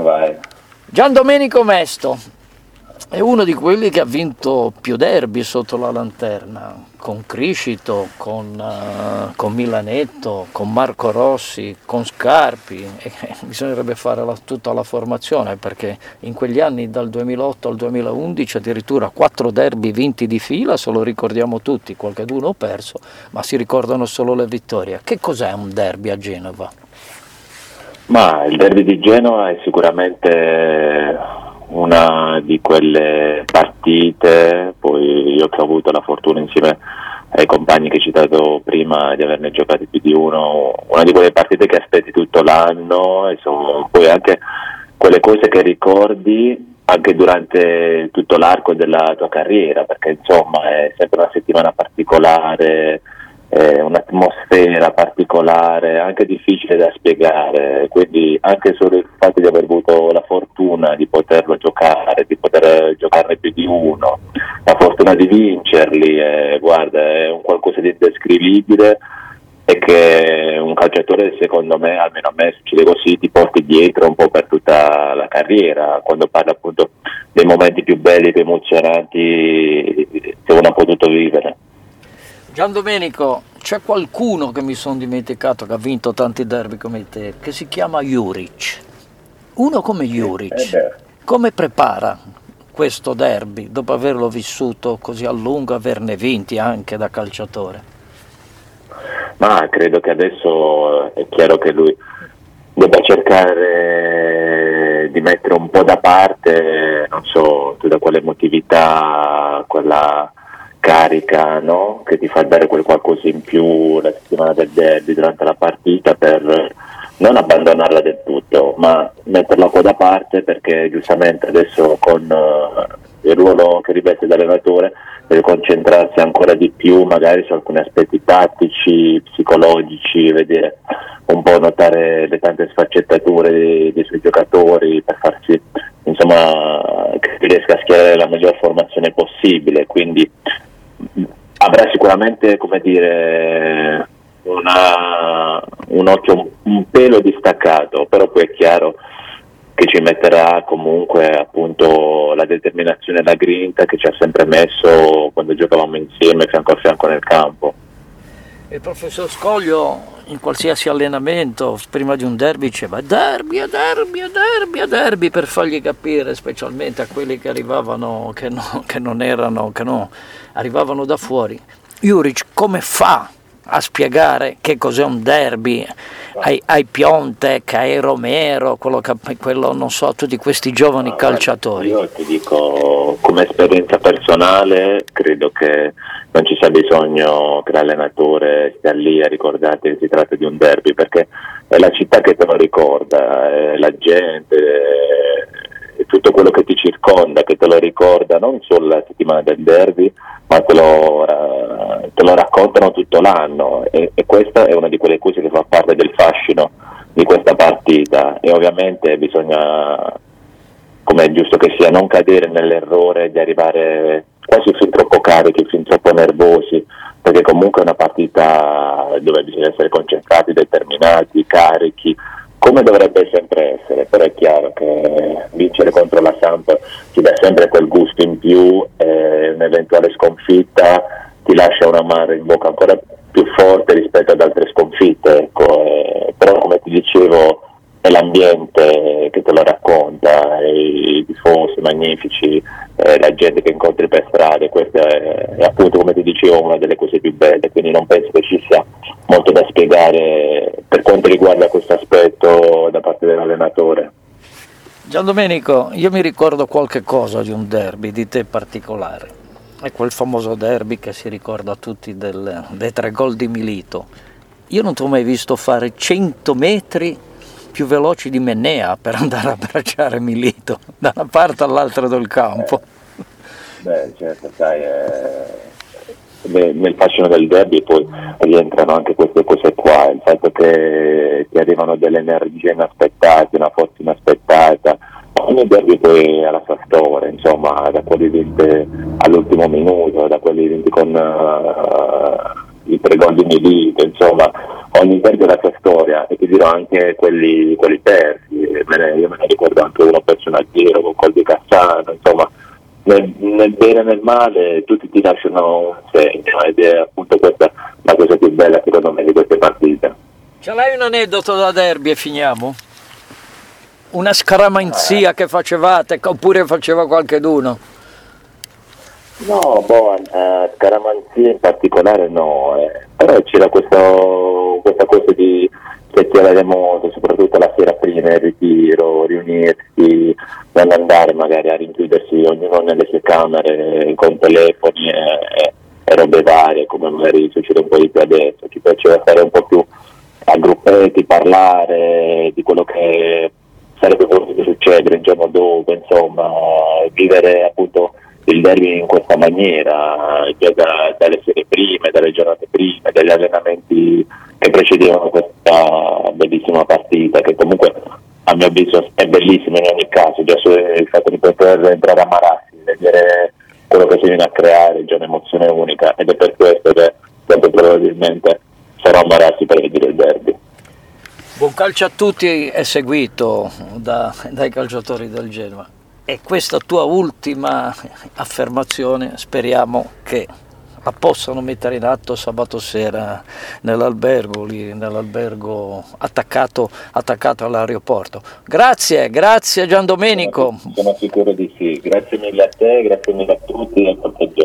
Vai. Giandomenico Mesto è uno di quelli che ha vinto più derby sotto la lanterna, con Criscito, con Milanetto, con Marco Rossi, con Scarpi, e bisognerebbe fare tutta la formazione, perché in quegli anni dal 2008 al 2011 addirittura 4 derby vinti di fila, se lo ricordiamo tutti, qualcuno ha perso, ma si ricordano solo le vittorie. Che cos'è un derby a Genova? Ma il derby di Genova è sicuramente una di quelle partite, poi io che ho avuto la fortuna insieme ai compagni che hai citato prima di averne giocati più di uno, una di quelle partite che aspetti tutto l'anno e sono poi anche quelle cose che ricordi anche durante tutto l'arco della tua carriera, perché insomma è sempre una settimana particolare, un'atmosfera particolare, anche difficile da spiegare, quindi anche solo il fatto di aver avuto la fortuna di poterlo giocare, di poter giocarne più di uno, la fortuna di vincerli, guarda, è un qualcosa di indescrivibile e che un calciatore, secondo me, almeno a me succede così, ti porti dietro un po' per tutta la carriera, quando parla appunto dei momenti più belli, più emozionanti che uno ha potuto vivere. Giandomenico, c'è qualcuno che mi sono dimenticato che ha vinto tanti derby come te, che si chiama Juric. Uno come Juric, come prepara questo derby dopo averlo vissuto così a lungo, averne vinti anche da calciatore? Ma credo che adesso è chiaro che lui debba cercare di mettere un po' da parte, non so tu da quale motività, quella carica, no? Che ti fa dare quel qualcosa in più la settimana del derby durante la partita, per non abbandonarla del tutto, ma metterla un po' da parte, perché giustamente adesso con il ruolo che riveste da allenatore deve concentrarsi ancora di più magari su alcuni aspetti tattici, psicologici, vedere un po', notare le tante sfaccettature dei suoi giocatori per farsi, insomma, che riesca a schierare la miglior formazione possibile, quindi avrà sicuramente, come dire, un occhio un pelo distaccato, però poi è chiaro che ci metterà comunque appunto la determinazione e la grinta che ci ha sempre messo quando giocavamo insieme fianco a fianco nel campo. Il professor Scoglio in qualsiasi allenamento prima di un derby diceva derby, derby, per fargli capire, specialmente a quelli che arrivavano, che arrivavano da fuori. Juric come fa a spiegare che cos'è un derby ai Piontek, ai Romero, quello non so, a tutti questi giovani calciatori? Io ti dico, come esperienza personale, credo che non ci sia bisogno che l'allenatore stia lì a ricordarti che si tratta di un derby, perché è la città che te lo ricorda, è la gente, è tutto quello che ti circonda che te lo ricorda, non solo la settimana del derby, ma te lo raccontano tutto l'anno, e questa è una di quelle cose che fa parte del fascino di questa partita, e ovviamente bisogna, come è giusto che sia, non cadere nell'errore di arrivare quasi fin troppo carichi, fin troppo nervosi, perché comunque è una partita dove bisogna essere concentrati, determinati, carichi, come dovrebbe sempre essere, però è chiaro che vincere contro la Samp ti dà sempre quel gusto in più, e un'eventuale sconfitta ti lascia un amaro in bocca ancora più forte rispetto ad altre sconfitte, ecco, però come ti dicevo è l'ambiente che te lo racconta, i tifosi magnifici, la gente che incontri per strada, questa è appunto, come ti dicevo, una delle cose più belle, quindi non penso che ci sia molto da spiegare per quanto riguarda questo aspetto da parte dell'allenatore. Giandomenico, io mi ricordo qualche cosa di un derby di te particolare, è quel famoso derby che si ricorda a tutti dei 3 gol di Milito. Io non ti ho mai visto fare 100 metri più veloci di Mennea per andare a abbracciare Milito da una parte all'altra del campo. Beh, certo, sai, nel fascino del derby poi rientrano anche queste cose qua, il fatto che ti arrivano delle energie inaspettate, una forza inaspettata. Ogni derby poi ha la sua storia, insomma, da quelli vinti all'ultimo minuto, da quelli vinti con i 3 gol di Milito, insomma, ogni derby ha la sua storia, e ti dirò anche quelli persi. Io me ne ricordo anche uno perso in Alghero con gol di Cassano, insomma, nel bene e nel male tutti ti lasciano un segno, ed è appunto questa la cosa più bella secondo me di queste partite. Ce l'hai un aneddoto da derby e finiamo? Una scaramanzia che facevate, oppure faceva qualcheduno? No, scaramanzie in particolare no, però c'era questa cosa di chiacchierare remoto, soprattutto la sera prima, il ritiro, riunirsi, non andare magari a rinchiudersi ognuno nelle sue camere con telefoni e robe varie, come magari succede un po' di più adesso. Ci piaceva stare un po' più a gruppetti, parlare di quello che sarebbe potuto succedere il giorno dopo, insomma, vivere appunto il derby in questa maniera, già dalle sere prime, dalle giornate prime, dagli allenamenti che precedevano questa bellissima partita, che comunque a mio avviso è bellissima in ogni caso. Già il fatto di poter entrare a Marassi, vedere quello che si viene a creare è già un'emozione unica, ed è per questo che molto probabilmente sarò a Marassi per vedere il derby. Buon calcio a tutti è seguito dai calciatori del Genoa. E questa tua ultima affermazione speriamo che la possano mettere in atto sabato sera nell'albergo attaccato all'aeroporto. Grazie Gian Domenico. Sono sicuro di sì. Grazie mille a te, grazie mille a tutti e a